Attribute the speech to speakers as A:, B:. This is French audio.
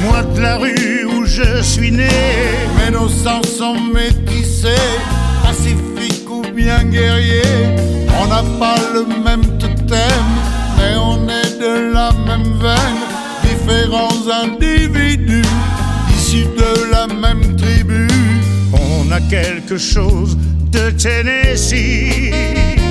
A: moi de la rue où je suis né.
B: Mais nos sangs sont métissés, pacifiques ou bien guerriers. On n'a pas le même totem, mais on est de la même veine. Différents individus, issus de la même tribu.
A: On a quelque chose de Tennessee.